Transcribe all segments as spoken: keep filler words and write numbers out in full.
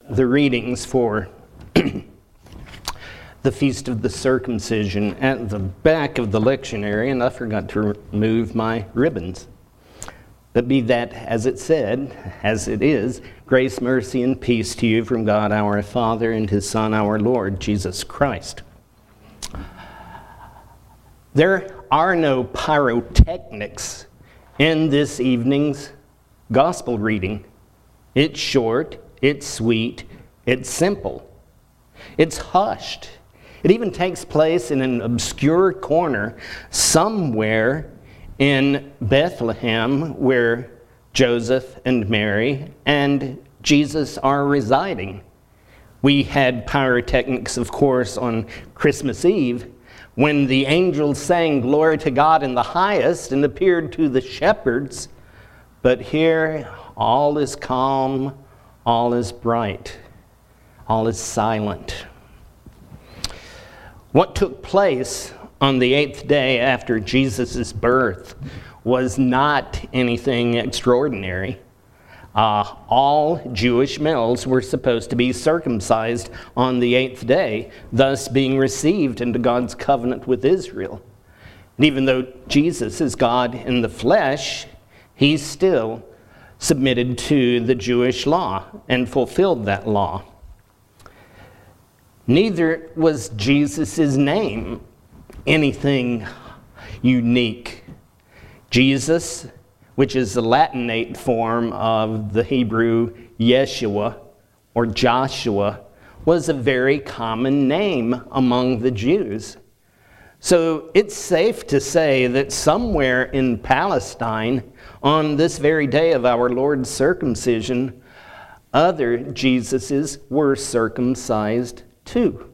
the readings for the Feast of the Circumcision at the back of the lectionary, and I forgot to remove my ribbons. But be that as it said, as it is, grace, mercy, and peace to you from God our Father and his Son, our Lord, Jesus Christ. There are no pyrotechnics in this evening's gospel reading. It's short, it's sweet, it's simple. It's hushed. It even takes place in an obscure corner somewhere in Bethlehem where Joseph and Mary and Jesus are residing. We had pyrotechnics, of course, on Christmas Eve when the angels sang glory to God in the highest and appeared to the shepherds. But here, all is calm, all is bright, all is silent. What took place on the eighth day after Jesus' birth was not anything extraordinary. Uh, all Jewish males were supposed to be circumcised on the eighth day, thus being received into God's covenant with Israel. And even though Jesus is God in the flesh, he still submitted to the Jewish law and fulfilled that law. Neither was Jesus' name anything unique. Jesus, which is the Latinate form of the Hebrew Yeshua or Joshua, was a very common name among the Jews. So it's safe to say that somewhere in Palestine, on this very day of our Lord's circumcision, other Jesuses were circumcised too.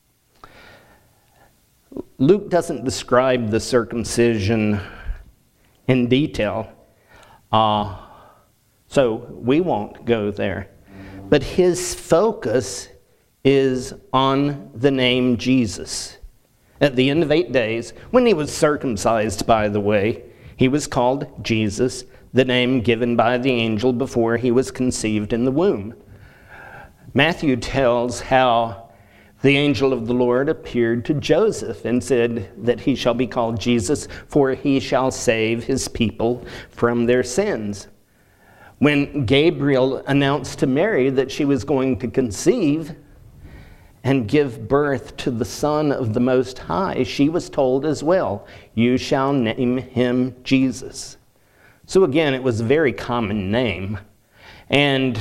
Luke doesn't describe the circumcision in detail, uh, so we won't go there. But his focus is on the name Jesus. At the end of eight days, when he was circumcised, by the way, he was called Jesus, the name given by the angel before he was conceived in the womb. Matthew tells how the angel of the Lord appeared to Joseph and said that he shall be called Jesus, for he shall save his people from their sins. When Gabriel announced to Mary that she was going to conceive and give birth to the Son of the Most High, she was told as well, you shall name him Jesus. So again, it was a very common name. And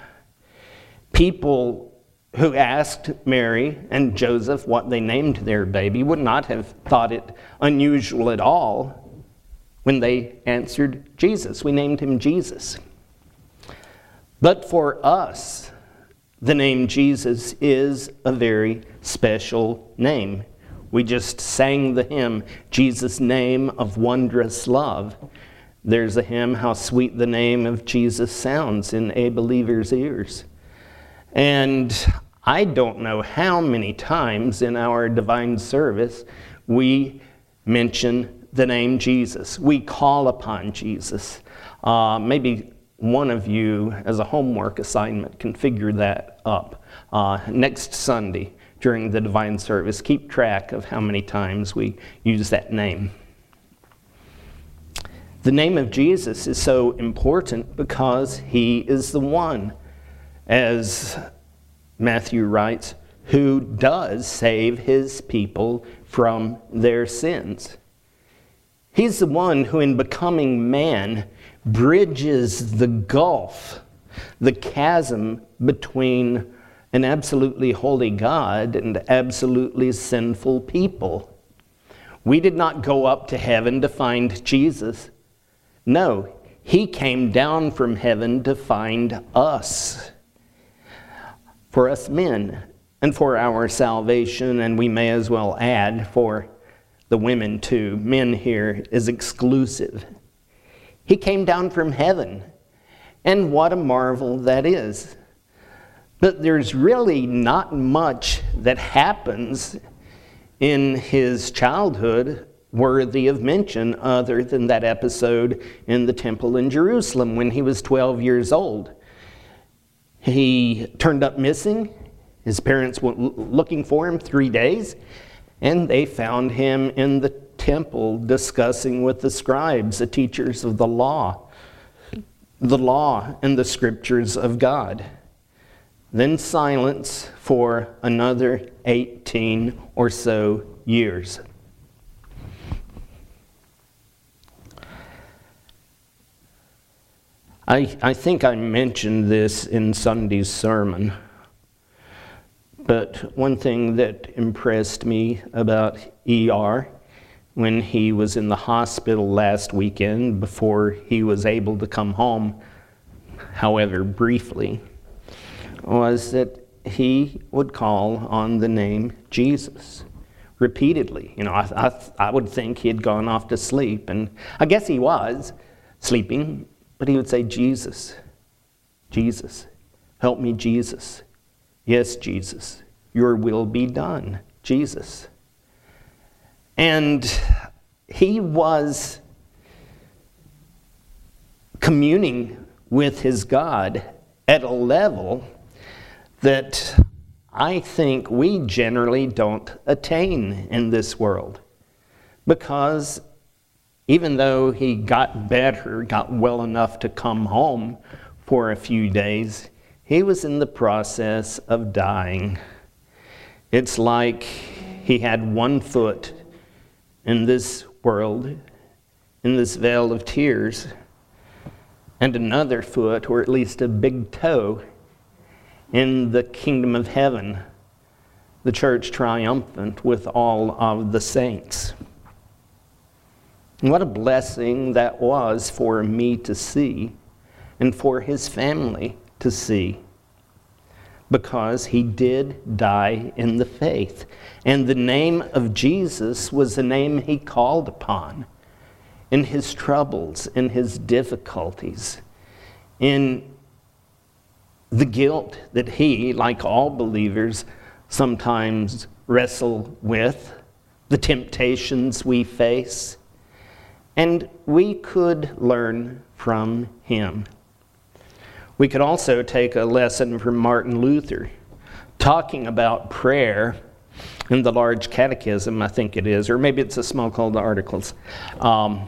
people who asked Mary and Joseph what they named their baby would not have thought it unusual at all when they answered Jesus. We named him Jesus. But for us, the name Jesus is a very special name. We just sang the hymn, Jesus' Name of Wondrous Love. There's a hymn, How Sweet the Name of Jesus Sounds in a Believer's Ears. And I don't know how many times in our divine service we mention the name Jesus. We call upon Jesus. Uh, maybe one of you, as a homework assignment, can figure that up. Uh, next Sunday during the divine service, keep track of how many times we use that name. The name of Jesus is so important because he is the one, as Matthew writes, who does save his people from their sins. He's the one who, in becoming man, bridges the gulf, the chasm between an absolutely holy God and absolutely sinful people. We did not go up to heaven to find Jesus. No, he came down from heaven to find us. For us men, and for our salvation, and we may as well add for the women too. Men here is exclusive. He came down from heaven, and what a marvel that is. But there's really not much that happens in his childhood worthy of mention other than that episode in the temple in Jerusalem when he was twelve years old. He turned up missing. His parents went looking for him three days, and they found him in the temple discussing with the scribes, the teachers of the law, the law and the scriptures of God. Then silence for another eighteen or so years. I, I think I mentioned this in Sunday's sermon, but one thing that impressed me about E R when he was in the hospital last weekend before he was able to come home, however briefly, was that he would call on the name Jesus repeatedly. You know, I, I, I would think he had gone off to sleep, and I guess he was sleeping, but he would say, Jesus, Jesus, help me, Jesus. Yes, Jesus, your will be done, Jesus. And he was communing with his God at a level that I think we generally don't attain in this world. Because even though he got better, got well enough to come home for a few days, he was in the process of dying. It's like he had one foot in this world, in this vale of tears, and another foot, or at least a big toe, in the kingdom of heaven, the church triumphant with all of the saints. And what a blessing that was for me to see, and for his family to see, because he did die in the faith. And the name of Jesus was the name he called upon in his troubles, in his difficulties, in the guilt that he, like all believers, sometimes wrestle with, the temptations we face, and we could learn from him. We could also take a lesson from Martin Luther, talking about prayer in the Large Catechism, I think it is, or maybe it's a small call to articles. Um,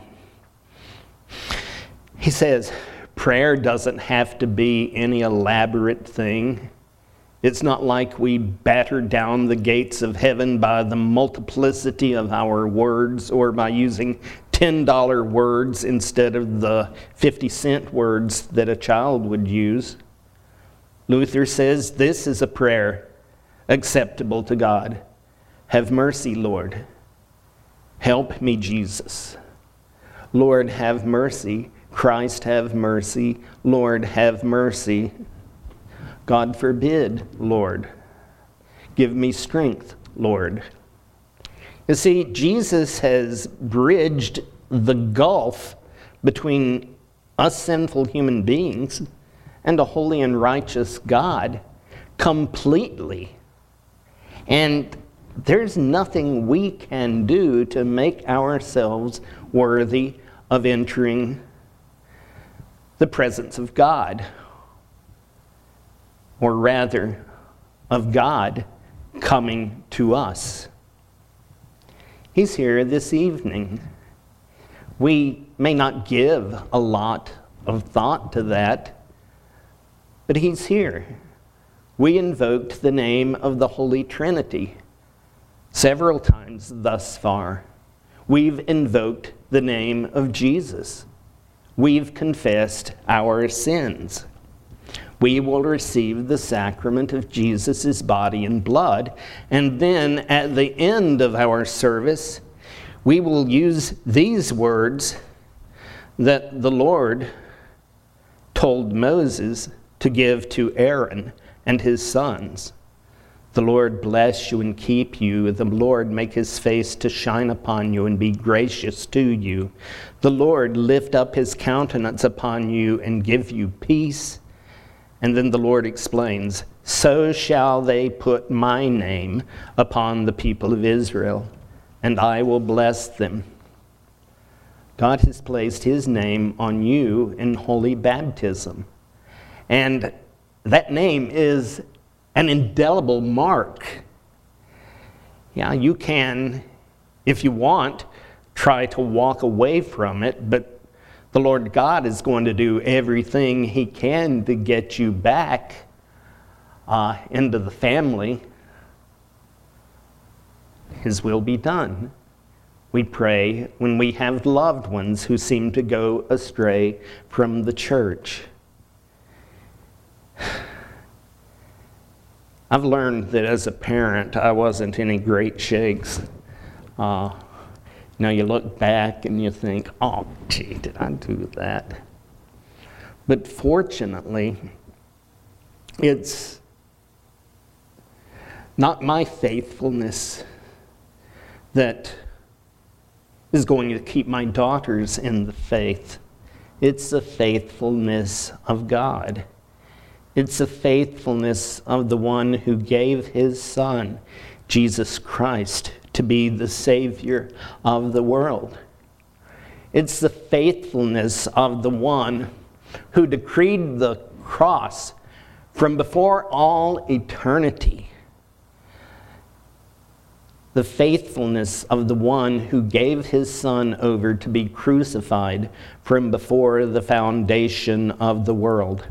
he says, prayer doesn't have to be any elaborate thing. It's not like we batter down the gates of heaven by the multiplicity of our words, or by using ten dollar words instead of the fifty cent words that a child would use. Luther says this is a prayer acceptable to God. Have mercy, Lord. Help me, Jesus. Lord, have mercy. Christ, have mercy. Lord, have mercy. God forbid, Lord. Give me strength, Lord. You see, Jesus has bridged the gulf between us sinful human beings and a holy and righteous God completely. And there's nothing we can do to make ourselves worthy of entering the presence of God, or rather, of God coming to us. He's here this evening. We may not give a lot of thought to that, but he's here. We invoked the name of the Holy Trinity several times thus far. We've invoked the name of Jesus. We've confessed our sins. We will receive the sacrament of Jesus' body and blood, and then at the end of our service, we will use these words that the Lord told Moses to give to Aaron and his sons. The Lord bless you and keep you. The Lord make his face to shine upon you and be gracious to you. The Lord lift up his countenance upon you and give you peace. And then the Lord explains, so shall they put my name upon the people of Israel, and I will bless them. God has placed his name on you in holy baptism. And that name is an indelible mark. Yeah, you can, if you want, try to walk away from it, but the Lord God is going to do everything He can to get you back uh, into the family. His will be done. We pray when we have loved ones who seem to go astray from the church. I've learned that as a parent, I wasn't any great shakes. Uh, you know, you look back and you think, oh, gee, did I do that? But fortunately, it's not my faithfulness that is going to keep my daughters in the faith. It's the faithfulness of God. It's the faithfulness of the one who gave His Son, Jesus Christ, to be the Savior of the world. It's the faithfulness of the one who decreed the cross from before all eternity. The faithfulness of the one who gave His Son over to be crucified from before the foundation of the world.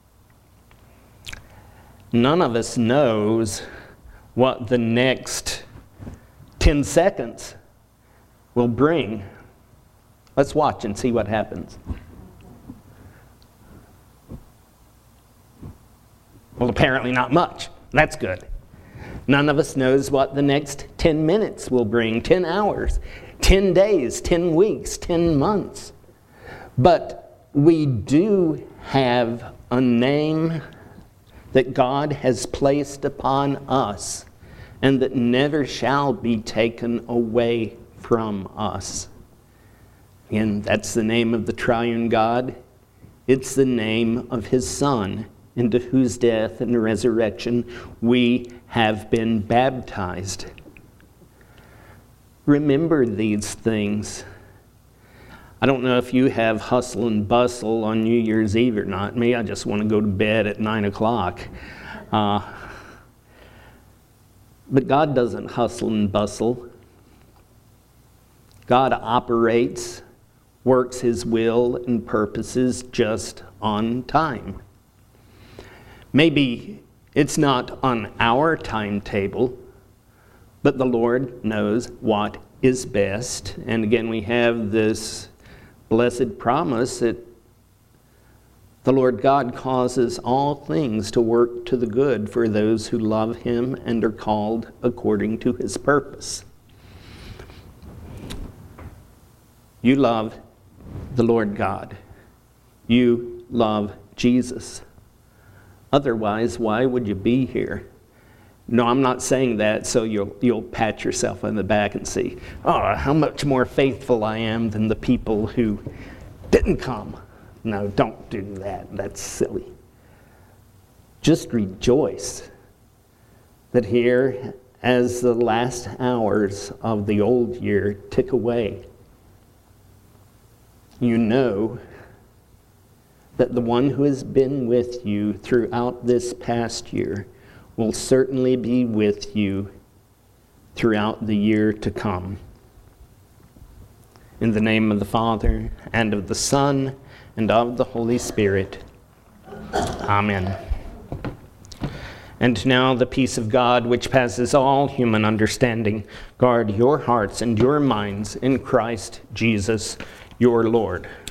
None of us knows what the next ten seconds will bring. Let's watch and see what happens. Well, apparently not much. That's good. None of us knows what the next ten minutes will bring, ten hours, ten days, ten weeks, ten months. But we do have a name that God has placed upon us and that never shall be taken away from us. And that's the name of the triune God. It's the name of His Son, into whose death and resurrection we have been baptized. Remember these things. I don't know if you have hustle and bustle on New Year's Eve or not. Me, I just want to go to bed at nine o'clock. Uh, but God doesn't hustle and bustle. God operates, works His will and purposes just on time. Maybe it's not on our timetable, but the Lord knows what is best. And again, we have this blessed promise that the Lord God causes all things to work to the good for those who love Him and are called according to His purpose. You love the Lord God. You love Jesus. Otherwise, why would you be here? No, I'm not saying that so you'll, you'll pat yourself on the back and see, oh, how much more faithful I am than the people who didn't come. No, don't do that. That's silly. Just rejoice that here, as the last hours of the old year tick away, you know that the one who has been with you throughout this past year will certainly be with you throughout the year to come. In the name of the Father, and of the Son, and of the Holy Spirit. Amen. And now the peace of God, which passes all human understanding, guard your hearts and your minds in Christ Jesus, your Lord.